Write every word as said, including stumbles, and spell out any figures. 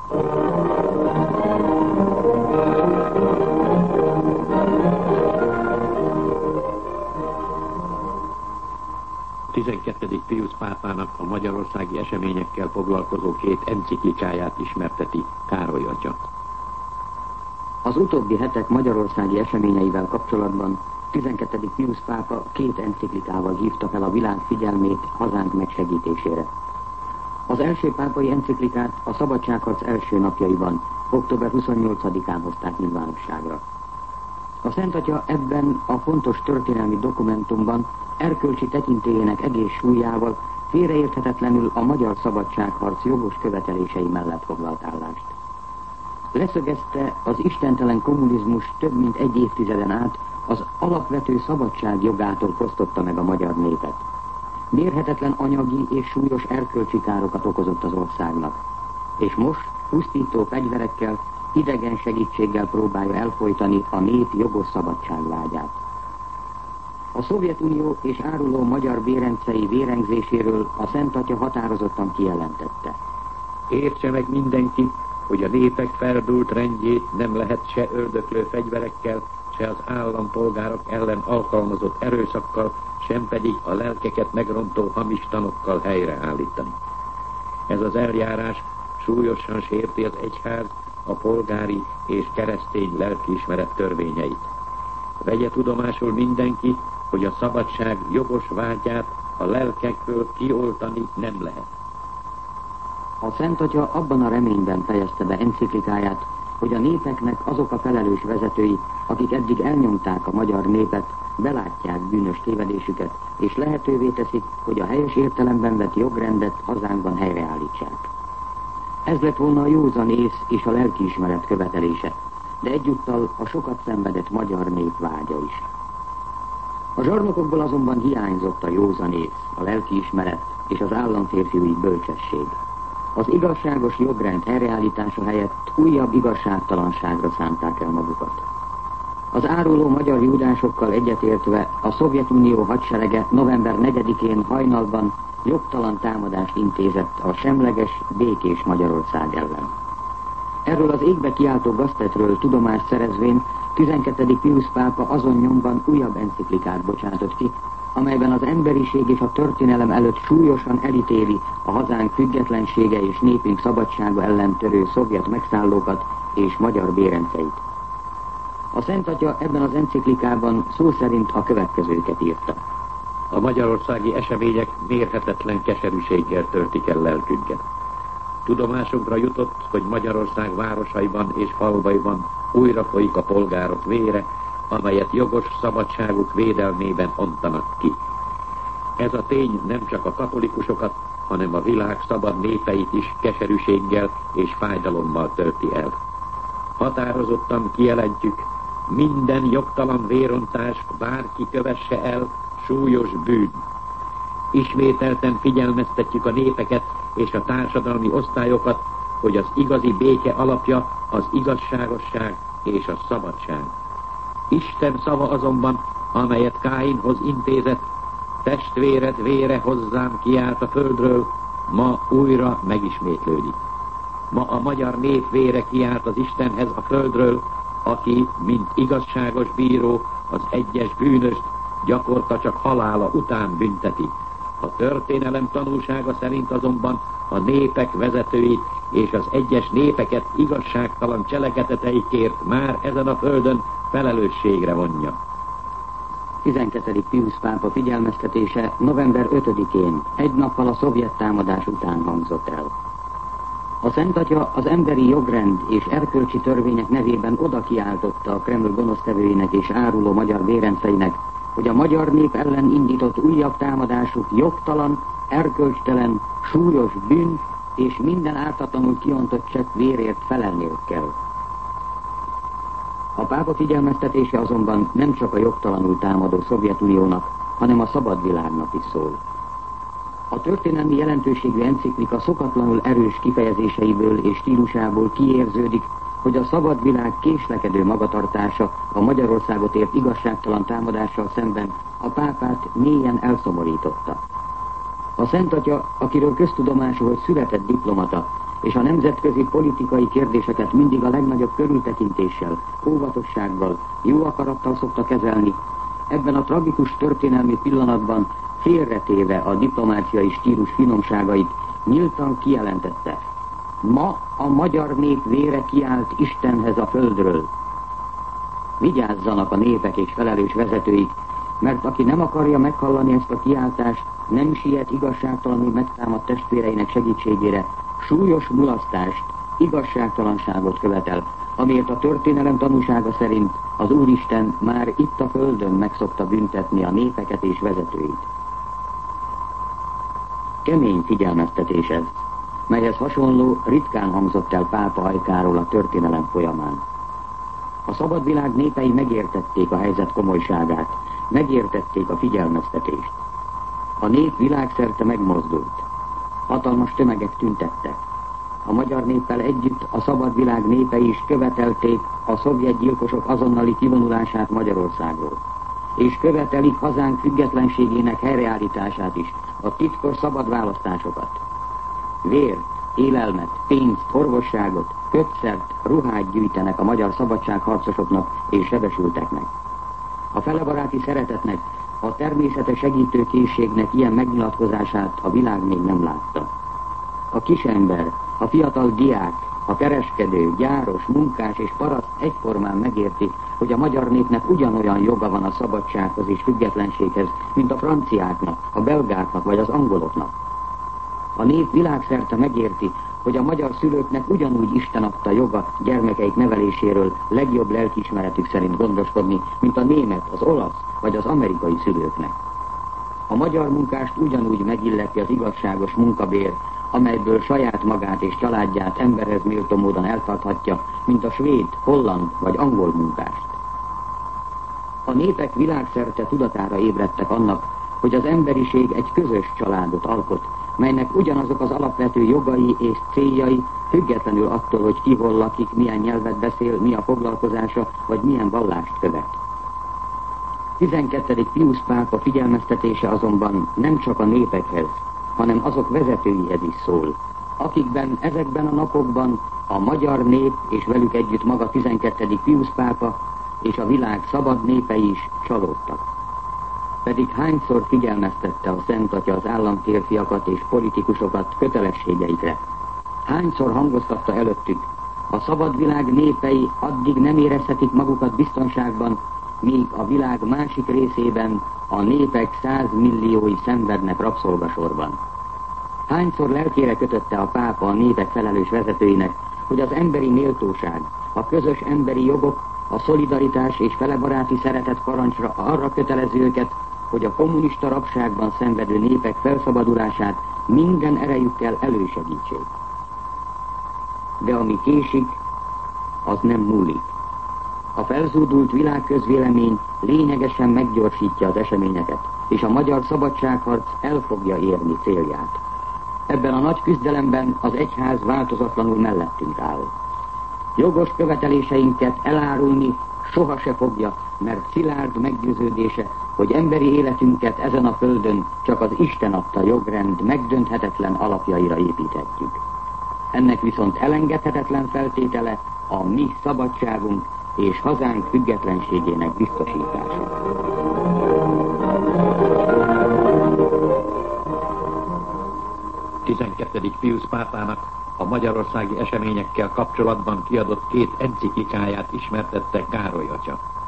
tizenkettedik Piusz pápának a magyarországi eseményekkel foglalkozó két enciklikáját ismerteti Károly atya. Az utóbbi hetek magyarországi eseményeivel kapcsolatban tizenkettedik Piusz pápa két enciklikával hívta fel a világ figyelmét hazánk megsegítésére. Az első pápai enciklikát a szabadságharc első napjaiban, október huszonnyolcadikán hozták nyilvánosságra. A Szent Atya ebben a fontos történelmi dokumentumban erkölcsi tekintélyének egész súlyával félreérthetetlenül a magyar szabadságharc jogos követelései mellett foglalt állást. Leszögezte, az istentelen kommunizmus több mint egy évtizeden át az alapvető szabadság jogától fosztotta meg a magyar népet. Mérhetetlen anyagi és súlyos erkölcsi károkat okozott az országnak, és most pusztító fegyverekkel, idegen segítséggel próbálja elfojtani a nép jogos szabadságvágyát. A Szovjetunió és áruló magyar bérencei vérengzéséről a Szent Atya határozottan kijelentette. Értse meg mindenki, hogy a népek feldúlt rendjét nem lehet se öldöklő fegyverekkel, se az állampolgárok ellen alkalmazott erőszakkal, sem pedig a lelkeket megrontó hamis tanokkal helyreállítani. Ez az eljárás súlyosan sérti az egyház, a polgári és keresztény lelkiismeret törvényeit. Vegye tudomásul mindenki, hogy a szabadság jogos vágyát a lelkekből kioltani nem lehet. A Szent Atya abban a reményben fejezte be enciklikáját, hogy a népeknek azok a felelős vezetői, akik eddig elnyomták a magyar népet, belátják bűnös tévedésüket, és lehetővé teszik, hogy a helyes értelemben vett jogrendet hazánkban helyreállítsák. Ez lett volna a józan ész és a lelkiismeret követelése, de egyúttal a sokat szenvedett magyar nép vágya is. A zsarnokokból azonban hiányzott a józan ész, a lelkiismeret és az államférfiúi bölcsesség. Az igazságos jogrend helyreállítása helyett újabb igazságtalanságra szánták el magukat. Az áruló magyar judásokkal egyetértve a Szovjetunió hadserege november negyedikén hajnalban jogtalan támadást intézett a semleges, békés Magyarország ellen. Erről az égbe kiáltó gaztetről tudomást szerezvén tizenkettedik Piusz pápa azon nyomban újabb enciklikát bocsátott ki, amelyben az emberiség és a történelem előtt súlyosan elítéli a hazánk függetlensége és népünk szabadsága ellen törő szovjet megszállókat és magyar bérenceit. A Szent Atya ebben az enciklikában szó szerint a következőket írta. A magyarországi események mérhetetlen keserűséggel töltik el lelkünket. Tudomásunkra jutott, hogy Magyarország városaiban és falvaiban újra folyik a polgárok vére, amelyet jogos szabadságuk védelmében ontanak ki. Ez a tény nem csak a katolikusokat, hanem a világ szabad népeit is keserűséggel és fájdalommal tölti el. Határozottan kijelentjük, minden jogtalan vérontás bárki kövesse el, súlyos bűn. Ismételten figyelmeztetjük a népeket és a társadalmi osztályokat, hogy az igazi béke alapja az igazságosság és a szabadság. Isten szava azonban, amelyet Káinhoz intézett, testvéred vére hozzám kiált a földről, ma újra megismétlődik. Ma a magyar nép vére kiált az Istenhez a földről, aki, mint igazságos bíró, az egyes bűnöst gyakorta csak halála után bünteti. A történelem tanúsága szerint azonban a népek vezetőit és az egyes népeket igazságtalan cselekedeteikért már ezen a földön felelősségre vonja. tizenkettedik Piusz pápa figyelmeztetése november ötödikén, egy nappal a szovjet támadás után hangzott el. A Szent Atya az emberi jogrend és erkölcsi törvények nevében oda kiáltotta a Kreml gonosztevőinek és áruló magyar bérenceinek, hogy a magyar nép ellen indított újabb támadásuk jogtalan, erkölcstelen, súlyos bűn és minden ártatlanul kiontott csepp vérért felelniük kell. A pápa figyelmeztetése azonban nem csak a jogtalanul támadó Szovjetuniónak, hanem a szabad világnak is szól. A történelmi jelentőségű enciklika szokatlanul erős kifejezéseiből és stílusából kiérződik, hogy a szabad világ késlekedő magatartása a Magyarországot ért igazságtalan támadással szemben a pápát mélyen elszomorította. A Szent Atya, akiről köztudomású, hogy született diplomata, és a nemzetközi politikai kérdéseket mindig a legnagyobb körültekintéssel, óvatossággal, jó akarattal szokta kezelni, ebben a tragikus történelmi pillanatban félretéve a diplomáciai stílus finomságait, nyíltan kijelentette: ma a magyar nép vére kiált Istenhez a földről. Vigyázzanak a népek és felelős vezetőik, mert aki nem akarja meghallani ezt a kiáltást, nem siet igazságtalanul megtámadt testvéreinek segítségére, súlyos mulasztást, igazságtalanságot követel, amiért a történelem tanúsága szerint az Úristen már itt a földön megszokta büntetni a népeket és vezetőit. Kemény figyelmeztetés ez, melyhez hasonló ritkán hangzott el pápa ajkáról a történelem folyamán. A szabad világ népei megértették a helyzet komolyságát, megértették a figyelmeztetést. A nép világszerte megmozdult. Hatalmas tömegek tüntettek. A magyar néppel együtt a szabad világ népei is követelték a szovjet gyilkosok azonnali kivonulását Magyarországról. És követelik hazánk függetlenségének helyreállítását is, a titkos szabad választásokat. Vért, élelmet, pénzt, orvosságot, kötszert, ruhát gyűjtenek a magyar szabadságharcosoknak és sebesülteknek. A felebaráti szeretetnek, a természetes segítőkészségnek ilyen megnyilatkozását a világ még nem látta. A kisember, a fiatal diák, a kereskedő, gyáros, munkás és paraszt egyformán megérti, hogy a magyar népnek ugyanolyan joga van a szabadsághoz és függetlenséghez, mint a franciáknak, a belgáknak vagy az angoloknak. A nép világszerte megérti, hogy a magyar szülőknek ugyanúgy Isten adta joga gyermekeik neveléséről legjobb lelkiismeretük szerint gondoskodni, mint a német, az olasz vagy az amerikai szülőknek. A magyar munkást ugyanúgy megilleti az igazságos munkabér, amelyből saját magát és családját emberhez méltó módon eltarthatja, mint a svéd, holland vagy angol munkást. A népek világszerte tudatára ébredtek annak, hogy az emberiség egy közös családot alkot, melynek ugyanazok az alapvető jogai és céljai, függetlenül attól, hogy ki hol lakik, milyen nyelvet beszél, mi a foglalkozása, vagy milyen vallást követ. tizenkettedik Piusz pápa figyelmeztetése azonban nem csak a népekhez, hanem azok vezetőihez is szól, akikben ezekben a napokban a magyar nép és velük együtt maga tizenkettedik Piusz pápa és a világ szabad népei is csalódtak. Pedig hányszor figyelmeztette a Szent Atya az államférfiakat és politikusokat kötelességeikre? Hányszor hangoztatta előttük: a szabad világ népei addig nem érezhetik magukat biztonságban, míg a világ másik részében a népek százmilliói szenvednek rabszolgasorban. Hányszor lelkére kötötte a pápa a népek felelős vezetőinek, hogy az emberi méltóság, a közös emberi jogok, a szolidaritás és felebaráti szeretet parancsra arra kötelező őket, hogy a kommunista rabságban szenvedő népek felszabadulását minden erejükkel elősegítsék. De ami késik, az nem múlik. A felzúdult világközvélemény lényegesen meggyorsítja az eseményeket, és a magyar szabadságharc el fogja érni célját. Ebben a nagy küzdelemben az egyház változatlanul mellettünk áll. Jogos követeléseinket elárulni soha se fogja, mert szilárd meggyőződése, hogy emberi életünket ezen a földön csak az Isten adta jogrend megdönthetetlen alapjaira építhetjük. Ennek viszont elengedhetetlen feltétele a mi szabadságunk és hazánk függetlenségének biztosítása. tizenkettedik Piusz pápának a magyarországi eseményekkel kapcsolatban kiadott két enciklikáját ismertette Károly atya.